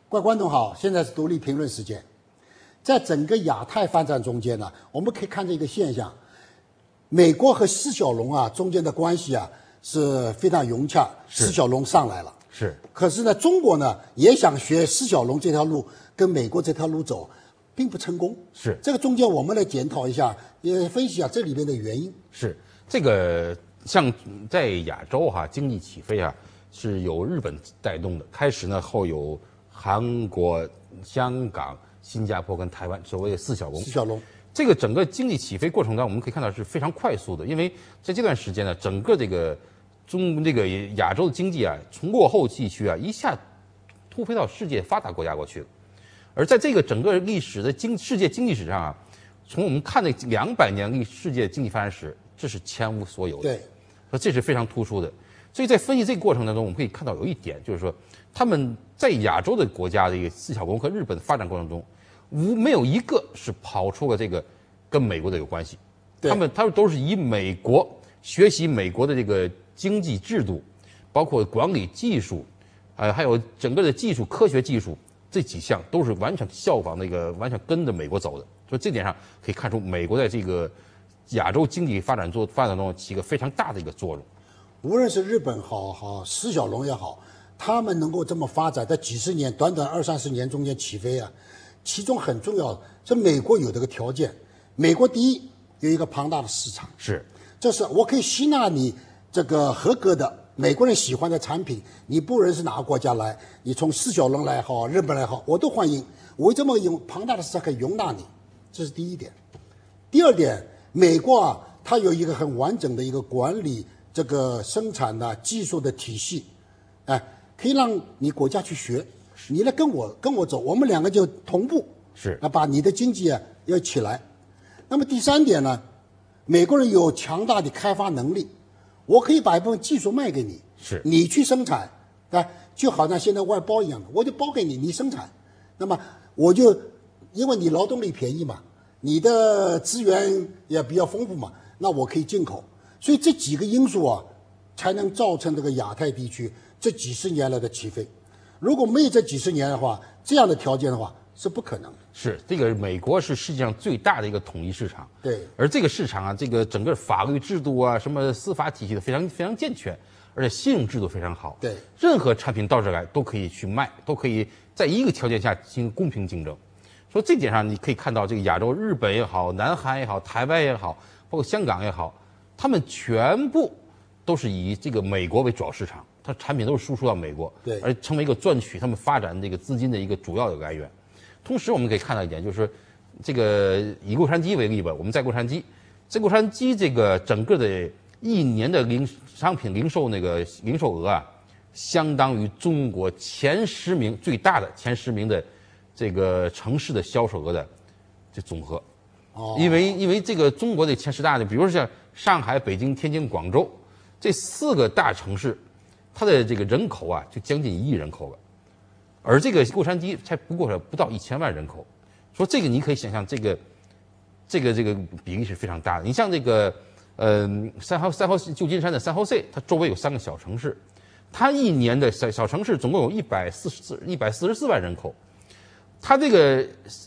各位观众好，现在是独立评论时间。在整个亚太发展中间呢，我们可以看到一个现象：美国和释小龙啊中间的关系啊是非常融洽，释小龙上来了。 是， 可是呢，中国呢也想学释小龙这条路，跟美国这条路走，并不成功。 是这个中间我们来检讨一下，也分析一下这里面的原因。 是这个像在亚洲经济起飞是由日本带动的，开始呢后有韩国、香港、新加坡跟台湾，所谓的四小龙。 释小龙。 这个整个经济起飞过程中，我们可以看到是非常快速的，因为在这段时间呢，整个这个亚洲的经济从落后地区一下突飞到世界发达国家过去了。而在这个整个历史的世界经济史上从我们看那200年世界经济发展史，这是前无所有的。 对， 所以这是非常突出的。所以在分析这个过程当中，我们可以看到有一点，就是说他们在亚洲的国家的一个四小龙和日本的发展过程中，没有一个是跑出了这个跟美国的有关系。他们都是以美国学习美国的这个经济制度，包括管理技术，还有整个的技术科学技术这几项都是完全效仿完全跟着美国走的。所以这点上可以看出，美国在这个亚洲经济发展中起一个非常大的一个作用。 无论是日本好，释小龙也好，他们能够这么发展，在几十年、短短20-30年中间起飞其中很重要的是美国有这个条件。美国第一有一个庞大的市场， 是， 这是我可以吸纳你这个合格的美国人喜欢的产品，你不论是哪个国家来，你从释小龙来也好，日本来也好，我都欢迎。我这么有庞大的市场可以容纳你，这是第一点。第二点，美国它有一个很完整的一个管理这个生产的技术的体系，可以让你国家去学，你来跟我走，我们两个就同步， 是把你的经济要起来。那么第三点呢，美国人有强大的开发能力，我可以把一部分技术卖给你， 是你去生产，就好像现在外包一样的，我就包给你，你生产，那么我就因为你劳动力便宜嘛，你的资源也比较丰富嘛，那我可以进口。所以这几个因素才能造成这个亚太地区这几十年来的起飞。如果没有这几十年的话，这样的条件的话是不可能的。 是，这个美国是世界上最大的一个统一市场， 对， 而这个市场这个整个法律制度什么司法体系的非常健全，而且信用制度非常好。 对， 任何产品到这来都可以去卖，都可以在一个条件下进行公平竞争。所以这点上你可以看到，这个亚洲日本也好，南韩也好，台湾也好，包括香港也好，他们全部都是以这个美国为主要市场，它产品都是输出到美国， 对， 而成为一个赚取他们发展这个资金的一个主要的来源。同时，我们可以看到一点，就是这个以洛杉矶为例吧，我们在洛杉矶，这个整个的一年的商品零售零售额相当于中国前10名最大的前10名的这个城市的销售额的这总和。因为这个中国的前10大的，比如说像上海、北京、天津、广州这4个大城市，它的这个人口就将近1亿人口了。而这个洛杉矶才不到1000万人口，说这个你可以想象，这个比例是非常大的。你像这个旧金山的三号 C， 它周围有3个小城市，它一年的小城市总共有144万人口，它这个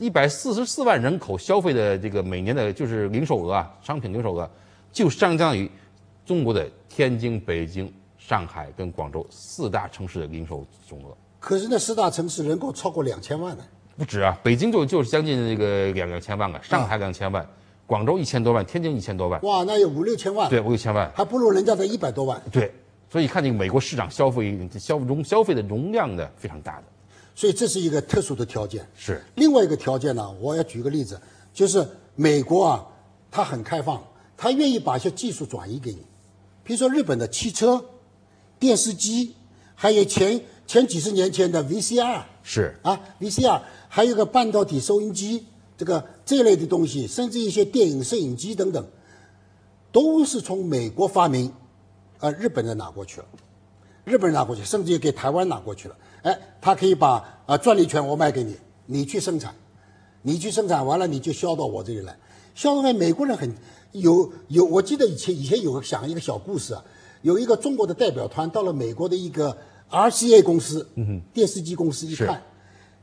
144万人口消费的这个每年的就是零售额商品零售额，就相当于中国的天津、北京、上海跟广州4大城市的零售总额。 可是那4大城市人口超过2000万呢， 不止北京就是将近这个2000万了，上海2000万，广州1000多万，天津1000多万， 哇，那有5-6千万， 对，5-6千万， 还不如人家的100多万。 对，所以看这个美国市场消费的容量的非常大的， 所以这是一个特殊的条件。 是另外一个条件呢，我要举个例子，就是美国它很开放，它愿意把一些技术转移给你，比如说日本的汽车、电视机，还有前几十年前的 VCR， 是 VCR， 还有个半导体收音机，这一类的东西，甚至一些电影摄影机等等，都是从美国发明，日本人拿过去了，甚至也给台湾拿过去了。他可以把专利权我卖给你，你去生产完了你就销到我这里来。销到来，美国人很有，我记得以前有讲一个小故事有一个中国的代表团到了美国的一个 RCA 公司，电视机公司一看，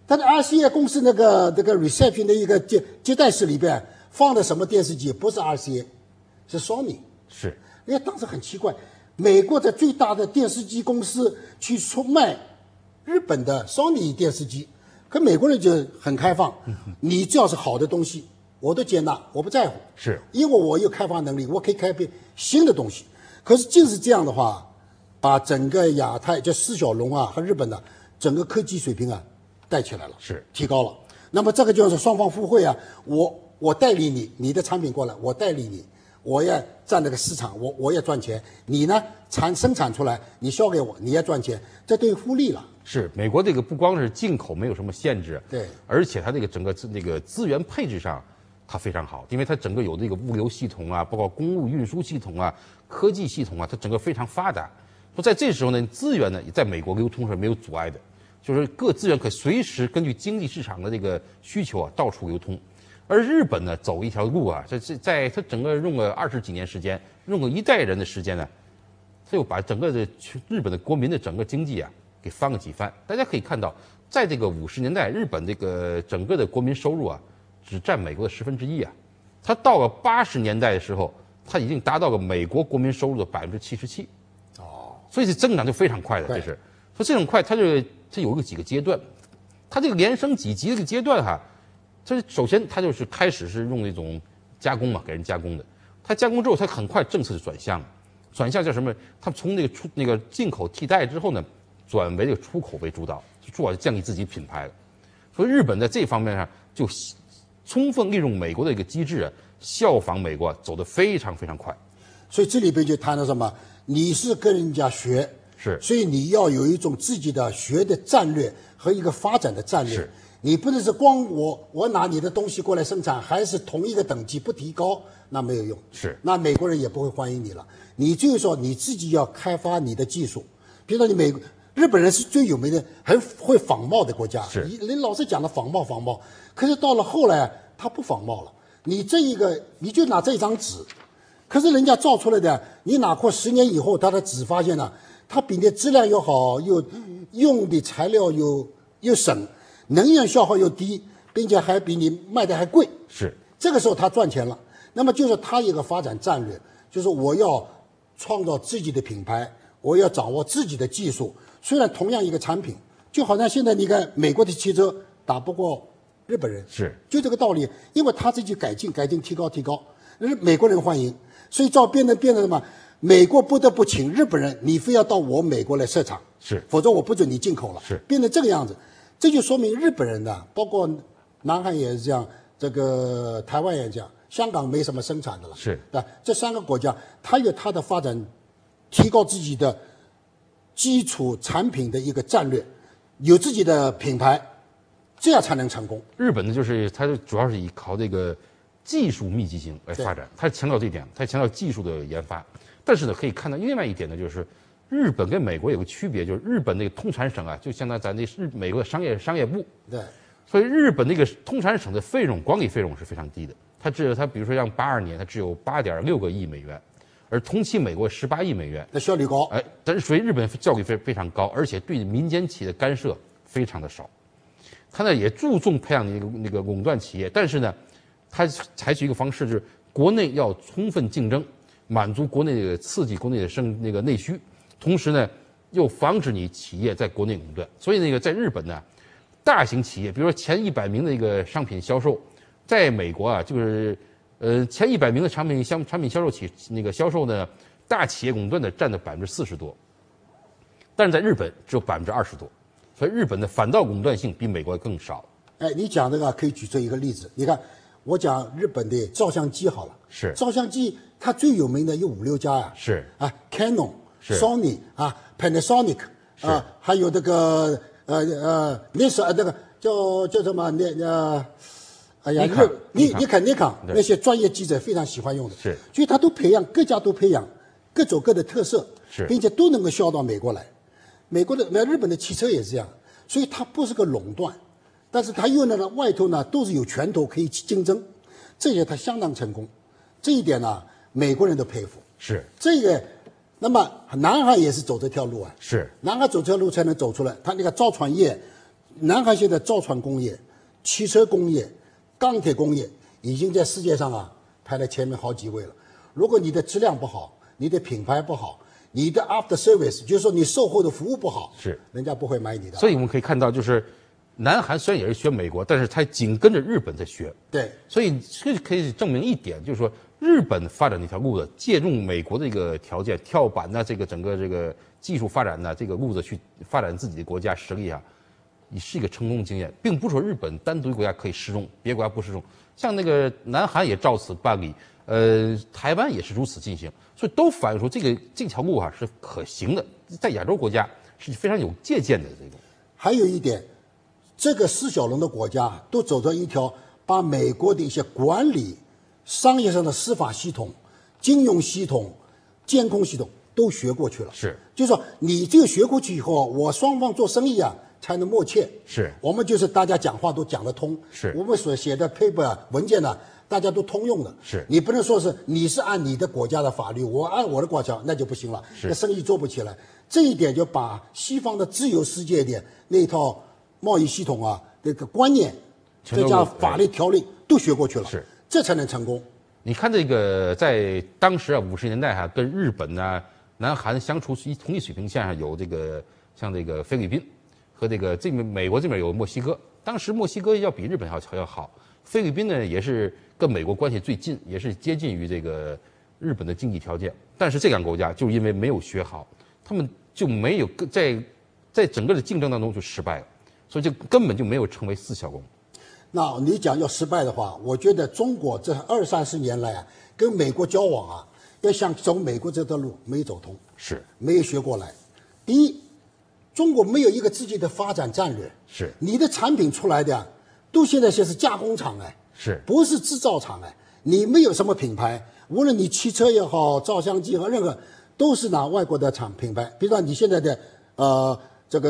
但是 RCA 公司那个 reception 的一个接待室里边放的什么电视机？不是 RCA， 是 Sony。 是， 人家当时很奇怪，美国的最大的电视机公司去出卖日本的 Sony 电视机，可美国人就很开放，你只要是好的东西，我都接纳，我不在乎， 是因为我有开发能力，我可以开辟新的东西。可是即使这样的话，把整个亚太就四小龙啊和日本的整个科技水平啊带起来了， 是提高了。那么这个就是双方互惠啊，我代理你，你的产品过来，我代理你，我也占这个市场，我也赚钱。你呢生产出来，你销给我，你也赚钱，这等于互利了。 是，美国这个不光是进口没有什么限制， 对， 而且它这个整个那个资源配置上它非常好，因为它整个有这个物流系统啊，包括公路运输系统啊、科技系统啊，它整个非常发达。说在这时候呢，资源呢也在美国流通是没有阻碍的，就是各资源可以随时根据经济市场的这个需求啊到处流通。而日本呢走一条路啊，这在它整个用了20几年时间，用了一代人的时间呢，它又把整个的日本的国民的整个经济啊给翻了几番。大家可以看到，在这个50年代，日本这个整个的国民收入啊，只占美国的1/10啊。它到了80年代的时候，它已经达到了美国国民收入的77%。哦，所以这增长就非常快的，这是说这种快，它有几个阶段，它这个连升几级这个阶段哈，它首先它就是开始是用那种加工嘛，给人加工的。它加工之后，它很快政策就转向了，转向叫什么？它从那个进口替代之后呢，转为这个出口为主导，主要建立自己品牌了。所以日本在这方面上就充分利用美国的一个机制啊，效仿美国走得非常非常快。 所以这里边就谈到什么？你是跟人家学， 是， 所以你要有一种自己的学的战略和一个发展的战略。 是， 你不能是光我拿你的东西过来生产，还是同一个等级不提高，那没有用。 是， 那美国人也不会欢迎你了。你就是说你自己要开发你的技术，比如说日本人是最有名的，很会仿冒的国家。 是， 你老是讲的仿冒，可是到了后来他不仿冒了。你你就拿这张纸。可是人家造出来的，你哪怕10年以后，它的纸发现了，它比你质量又好，又用的材料又省，能源消耗又低，并且还比你卖的还贵。 是， 这个时候他赚钱了。那么就是他一个发展战略，就是我要创造自己的品牌，我要掌握自己的技术。虽然同样一个产品，就好像现在你看美国的汽车打不过日本人， 是， 就这个道理，因为他自己改进、提高，美国人欢迎。所以变成什么？美国不得不请日本人，你非要到我美国来设厂， 是， 否则我不准你进口了， 是， 变成这个样子。这就说明日本人呢，包括南韩也是这样，这个台湾也这样，香港没什么生产的了， 是啊，这3个国家，它有它的发展，提高自己的基础产品的一个战略，有自己的品牌，这样才能成功。 日本呢，它主要是依靠这个技术密集型来发展，它强调这一点，它强调技术的研发。但是呢，可以看到另外一点呢，就是日本跟美国有个区别，就是日本那个通产省啊，就相当于咱美国的商业部。 对。 所以日本那个通产省的管理费用是非常低的，它比如说像82年，它只有8.6个亿美元，而同期美国18亿美元， 那效率高。 哎，但是属于日本效率非常高，而且对民间企业的干涉非常的少。它呢也注重培养那个垄断企业，但是呢，它采取一个方式，就是国内要充分竞争，满足国内的刺激国内的内需，同时呢又防止你企业在国内垄断。所以在日本呢，大型企业，比如说前100名的一个商品销售，在美国啊，就是前100名的产品销售销售呢，大企业垄断的占了40%多，但是在日本只有20%多，所以日本的反倒垄断性比美国更少。 哎，你讲这个可以举这一个例子，你看我讲日本的照相机好了， 是照相机它最有名的有5、6家呀， 是啊 ，Canon、 是 Sony 啊 ，Panasonic 啊，还有这个那时候那个叫什么哎呀，尼康那些专业记者非常喜欢用的， 是， 所以他各家都培养各走各的特色， 是， 并且都能够销到美国来。日本的汽车也是这样，所以它不是个垄断，但是它又外头呢都是有拳头可以竞争，这些它相当成功，这一点呢美国人都佩服。 是这个，那么南韩也是走这条路啊， 是南韩走这条路才能走出来。他那个造船业， 南韩现在造船工业、汽车工业、钢铁工业已经在世界上排在前面好几位了。如果你的质量不好，你的品牌不好，你的 after service 就是说你售后的服务不好， 是人家不会买你的。 所以我们可以看到，就是南韩虽然也是学美国，但是它紧跟着日本在学。 对， 所以这可以证明一点，就是说日本发展这条路子，借用美国的一个条件，跳板呢，这个整个这个技术发展呢，这个路子去发展自己的国家实力也是一个成功经验，并不是说日本单独一个国家可以适用，别国家不适用。像那个南韩也照此办理，台湾也是如此进行，所以都反映出这条路是可行的，在亚洲国家是非常有借鉴的这种。 还有一点，这个4小龙的国家都走到一条把美国的一些管理、商业上的司法系统、金融系统、监控系统都学过去了。 是， 就是说你这个学过去以后，我双方做生意才能默契。 是， 我们就是大家讲话都讲得通。 是， 我们所写的 paper 文件大家都通用的。 是， 你不能说是你是按你的国家的法律，我按我的国家，那就不行了，那生意做不起来。这一点就把西方的自由世界的那套贸易系统那个观念，再加法律条例都学过去了， 是， 这才能成功。 你看这个在当时50年代跟日本南韩相处同一水平线上有这个像这个菲律宾和这边美国这边有墨西哥，当时墨西哥要比日本要好，菲律宾呢也是跟美国关系最近，也是接近于这个日本的经济条件，但是这两个国家就因为没有学好，他们就没有在整个的竞争当中就失败了，所以就根本就没有成为4小龙。 那你讲要失败的话，我觉得中国这20-30年来跟美国交往要想走美国这条路没走通， 是没有学过来。第一，中国没有一个自己的发展战略， 是你的产品出来的都现在是加工厂是不是制造厂你没有什么品牌，无论你汽车也好，照相机和任何都是拿外国的品牌。比如说你现在的这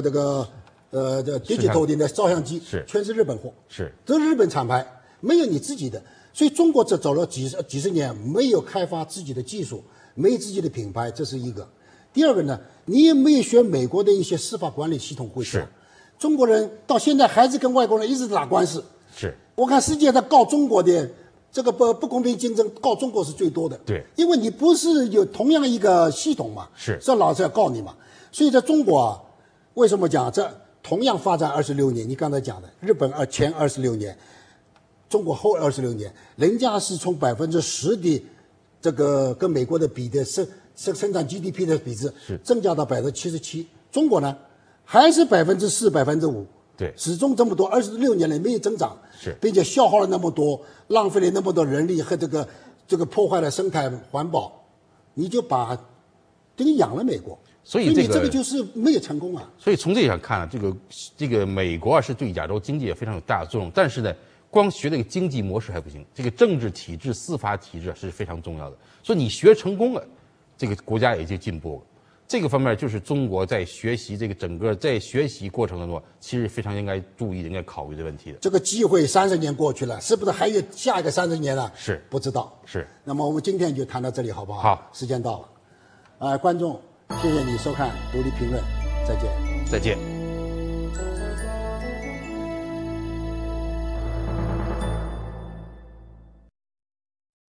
digital 的照相机是全是日本货， 是都是日本厂牌，没有你自己的。所以中国这走了几十年，没有开发自己的技术，没有自己的品牌，这是一个。第二个呢，你也没有学美国的一些司法管理系统过去。 是， 中国人到现在还是跟外国人一直打官司。 是， 我看世界上告中国的这个不公平竞争，告中国是最多的。 对， 因为你不是有同样一个系统嘛，这老是要告你嘛。所以在中国为什么讲这同样发展26年？你刚才讲的，日本前26年，中国后26年，人家是从10%的这个跟美国的比的生产 GDP 的比值增加到77%，中国呢还是4%、5%， 对， 始终这么多，26年来没有增长，并且消耗了那么多，浪费了那么多人力和这个破坏了生态环保，你就给你养了美国。 所以你这个就是没有成功所以从这上看这个美国是对亚洲经济也非常有大的作用，但是呢，光学这个经济模式还不行，这个政治体制、司法体制是非常重要的。所以你学成功了，这个国家也就进步了。这个方面就是中国在学习整个在学习过程当中，其实非常应该注意、应该考虑的问题的。 这个机会30年过去了，是不是还有下一个30年呢？ 是不知道。 是。 那么我们今天就谈到这里，好不好？ 好， 时间到了。观众，谢谢你收看《独立评论》，再见。 再见。